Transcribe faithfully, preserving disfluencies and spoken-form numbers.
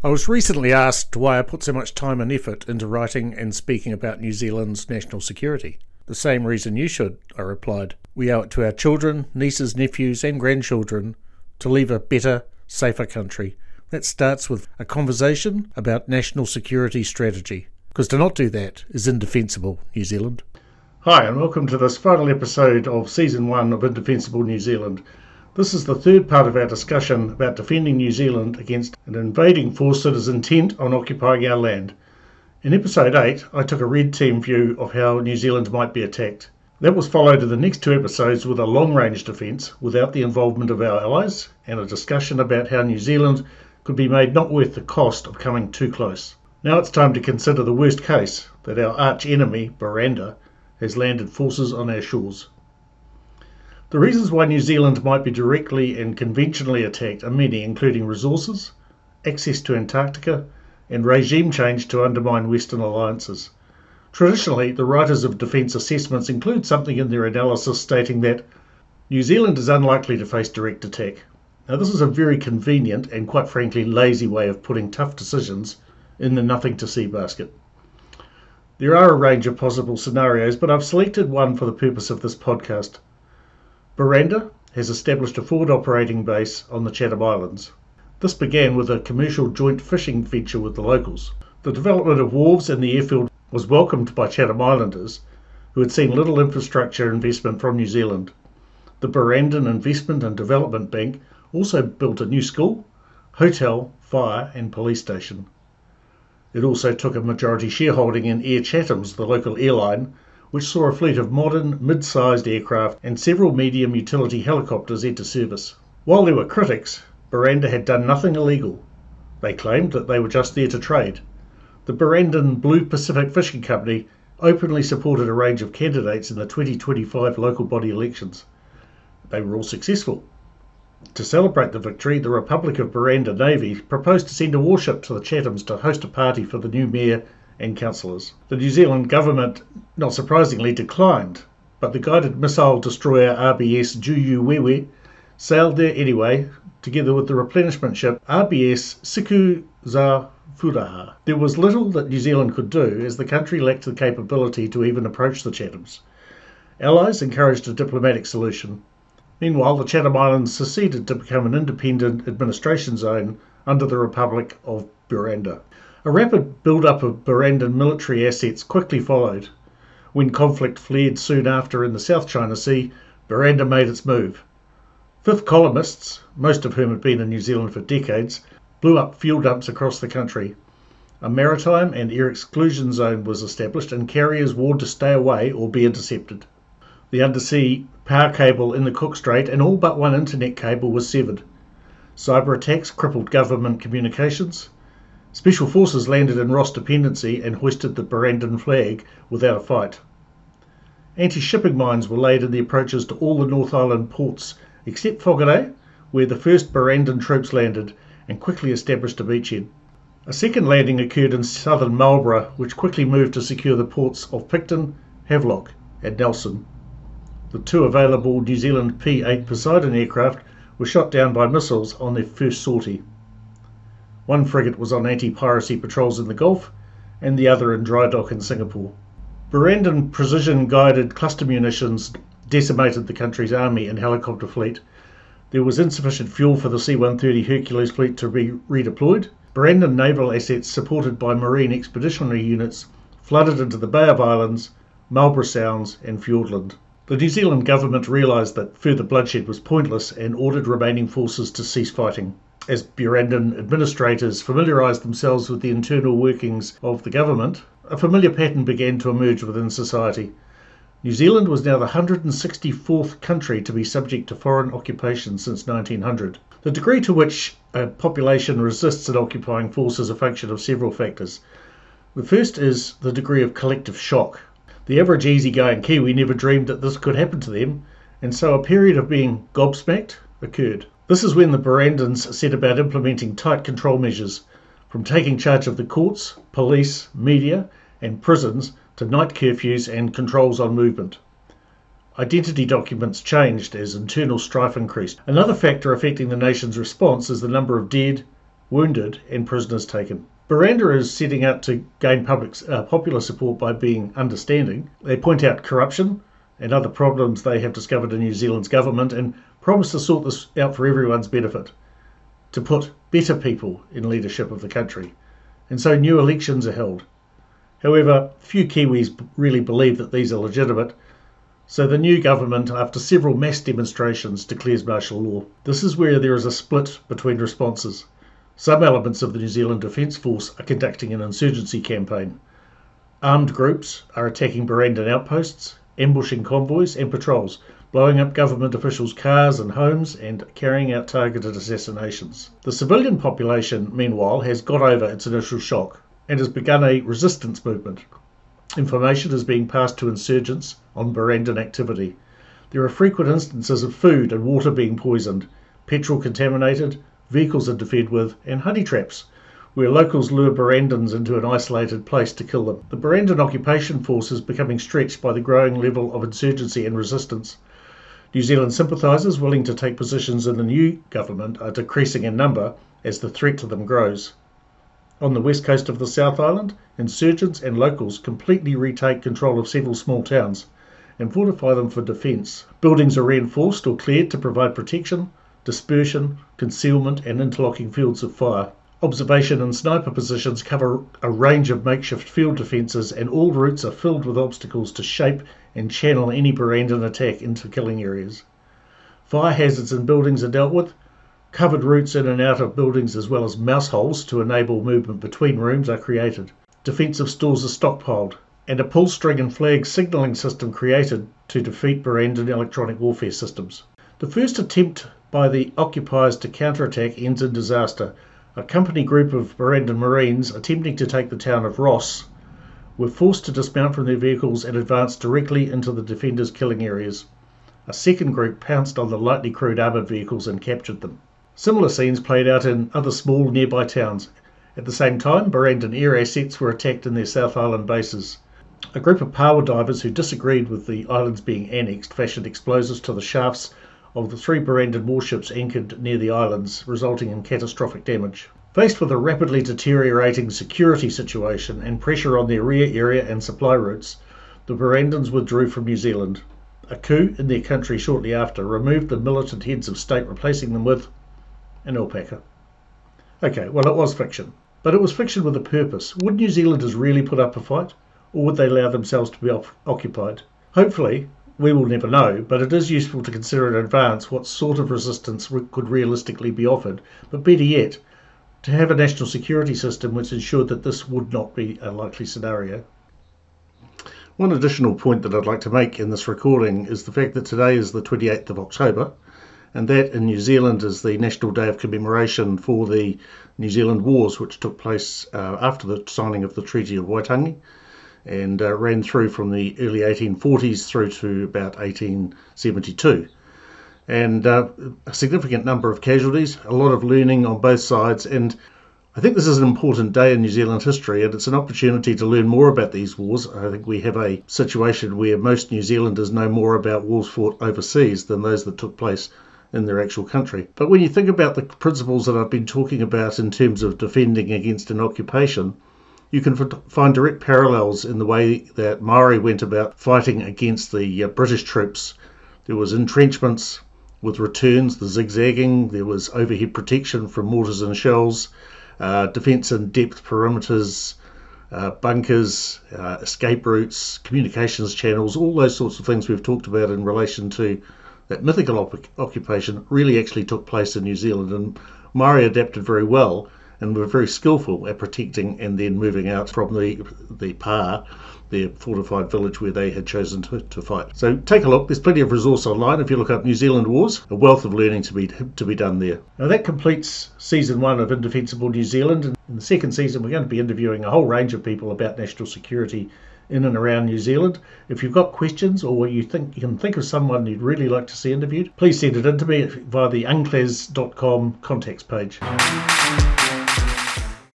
I was recently asked why I put so much time and effort into writing and speaking about New Zealand's national security. The same reason you should, I replied. We owe it to our children, nieces, nephews and grandchildren to leave a better, safer country. That starts with a conversation about national security strategy. Because to not do that is indefensible, New Zealand. Hi, and welcome to this final episode of Season one of Indefensible New Zealand. This is the third part of our discussion about defending New Zealand against an invading force that is intent on occupying our land. In Episode eight, I took a red team view of how New Zealand might be attacked. That was followed in the next two episodes with a long-range defence without the involvement of our allies and a discussion about how New Zealand could be made not worth the cost of coming too close. Now it's time to consider the worst case, that our arch-enemy, Baranda, has landed forces on our shores. The reasons why New Zealand might be directly and conventionally attacked are many, including resources, access to Antarctica, and regime change to undermine Western alliances. Traditionally, the writers of defence assessments include something in their analysis stating that New Zealand is unlikely to face direct attack. Now, this is a very convenient and quite frankly lazy way of putting tough decisions in the nothing-to-see basket. There are a range of possible scenarios, but I've selected one for the purpose of this podcast. Baranda has established a forward operating base on the Chatham Islands. This began with a commercial joint fishing venture with the locals. The development of wharves and the airfield was welcomed by Chatham Islanders, who had seen little infrastructure investment from New Zealand. The Barandan Investment and Development Bank also built a new school, hotel, fire and police station. It also took a majority shareholding in Air Chathams, the local airline, which saw a fleet of modern, mid-sized aircraft and several medium utility helicopters enter service. While there were critics, Baranda had done nothing illegal. They claimed that they were just there to trade. The Barandan Blue Pacific Fishing Company openly supported a range of candidates in the twenty twenty-five local body elections. They were all successful. To celebrate the victory, the Republic of Baranda Navy proposed to send a warship to the Chathams to host a party for the new mayor and councillors. The New Zealand government, not surprisingly, declined, but the guided missile destroyer R B S Juuwewe sailed there anyway, together with the replenishment ship R B S Siku Za Furaha. There was little that New Zealand could do, as the country lacked the capability to even approach the Chathams. Allies encouraged a diplomatic solution. Meanwhile, the Chatham Islands seceded to become an independent administration zone under the Republic of Baranda. A rapid build-up of Barandan military assets quickly followed. When conflict flared soon after in the South China Sea, Baranda made its move. Fifth columnists, most of whom had been in New Zealand for decades, blew up fuel dumps across the country. A maritime and air exclusion zone was established and carriers warned to stay away or be intercepted. The undersea power cable in the Cook Strait and all but one internet cable was severed. Cyber attacks crippled government communications. Special forces landed in Ross Dependency and hoisted the Barandan flag without a fight. Anti-shipping mines were laid in the approaches to all the North Island ports except Whangarei, where the first Barandan troops landed and quickly established a beachhead. A second landing occurred in southern Marlborough, which quickly moved to secure the ports of Picton, Havelock and Nelson. The two available New Zealand P eight Poseidon aircraft were shot down by missiles on their first sortie. One frigate was on anti-piracy patrols in the Gulf, and the other in dry dock in Singapore. Barandan precision-guided cluster munitions decimated the country's army and helicopter fleet. There was insufficient fuel for the C one thirty Hercules fleet to be redeployed. Barandan naval assets, supported by marine expeditionary units, flooded into the Bay of Islands, Marlborough Sounds and Fiordland. The New Zealand government realised that further bloodshed was pointless and ordered remaining forces to cease fighting. As Barandan administrators familiarised themselves with the internal workings of the government, a familiar pattern began to emerge within society. New Zealand was now the one hundred sixty-fourth country to be subject to foreign occupation since nineteen hundred. The degree to which a population resists an occupying force is a function of several factors. The first is the degree of collective shock. The average easygoing Kiwi never dreamed that this could happen to them, and so a period of being gobsmacked occurred. This is when the Barandans set about implementing tight control measures, from taking charge of the courts, police, media and prisons to night curfews and controls on movement. Identity documents changed as internal strife increased. Another factor affecting the nation's response is the number of dead, wounded and prisoners taken. Baranda is setting out to gain public uh, popular support by being understanding. They point out corruption and other problems they have discovered in New Zealand's government and promise to sort this out for everyone's benefit, to put better people in leadership of the country. And so new elections are held. However, few Kiwis really believe that these are legitimate, so the new government, after several mass demonstrations, declares martial law. This is where there is a split between responses. Some elements of the New Zealand Defence Force are conducting an insurgency campaign. Armed groups are attacking Barandan outposts, ambushing convoys and patrols, blowing up government officials' cars and homes and carrying out targeted assassinations. The civilian population, meanwhile, has got over its initial shock and has begun a resistance movement. Information is being passed to insurgents on Barandan activity. There are frequent instances of food and water being poisoned, petrol contaminated, vehicles interfered with, and honey traps, where locals lure Barandans into an isolated place to kill them. The Barandan occupation force is becoming stretched by the growing level of insurgency and resistance. New Zealand sympathisers willing to take positions in the new government are decreasing in number as the threat to them grows. On the west coast of the South Island, insurgents and locals completely retake control of several small towns and fortify them for defence. Buildings are reinforced or cleared to provide protection, dispersion, concealment and interlocking fields of fire. Observation and sniper positions cover a range of makeshift field defences, and all routes are filled with obstacles to shape and channel any Barandan attack into killing areas. Fire hazards in buildings are dealt with. Covered routes in and out of buildings as well as mouse holes to enable movement between rooms are created. Defensive stores are stockpiled, and a pull string and flag signalling system created to defeat Barandan electronic warfare systems. The first attempt by the occupiers to counterattack ends in disaster. A company group of Barandan Marines attempting to take the town of Ross were forced to dismount from their vehicles and advance directly into the defenders' killing areas. A second group pounced on the lightly crewed armoured vehicles and captured them. Similar scenes played out in other small nearby towns. At the same time, Barandan air assets were attacked in their South Island bases. A group of power divers who disagreed with the islands being annexed fashioned explosives to the shafts of the three Barandan warships anchored near the islands, resulting in catastrophic damage. Faced with a rapidly deteriorating security situation and pressure on their rear area and supply routes, the Barandans withdrew from New Zealand. A coup in their country shortly after removed the militant heads of state, replacing them with an alpaca. Okay, well, it was fiction, but it was fiction with a purpose. Would New Zealanders really put up a fight, or would they allow themselves to be off- occupied? Hopefully, we will never know, but it is useful to consider in advance what sort of resistance re- could realistically be offered, but better yet, to have a national security system which ensured that this would not be a likely scenario. One additional point that I'd like to make in this recording is the fact that today is the twenty-eighth of October, and that in New Zealand is the National Day of Commemoration for the New Zealand Wars, which took place uh, after the signing of the Treaty of Waitangi, and uh, ran through from the early eighteen forties through to about eighteen seventy-two. And uh, a significant number of casualties, a lot of learning on both sides, and I think this is an important day in New Zealand history, and it's an opportunity to learn more about these wars. I think we have a situation where most New Zealanders know more about wars fought overseas than those that took place in their actual country. But when you think about the principles that I've been talking about in terms of defending against an occupation, you can f- find direct parallels in the way that Maori went about fighting against the uh, British troops. There was entrenchments with returns, the zigzagging, there was overhead protection from mortars and shells, uh, defence in depth perimeters, uh, bunkers, uh, escape routes, communications channels, all those sorts of things we've talked about in relation to that mythical op- occupation really actually took place in New Zealand, and Maori adapted very well and were very skillful at protecting and then moving out from the the pa, their fortified village where they had chosen to, to fight. So take a look. There's plenty of resource online if you look up New Zealand Wars. A wealth of learning to be to be done there. Now that completes season one of Indefensible New Zealand. And in the second season, we're going to be interviewing a whole range of people about national security in and around New Zealand. If you've got questions or you think you can think of someone you'd really like to see interviewed, please send it in to me via the unclas dot com contacts page.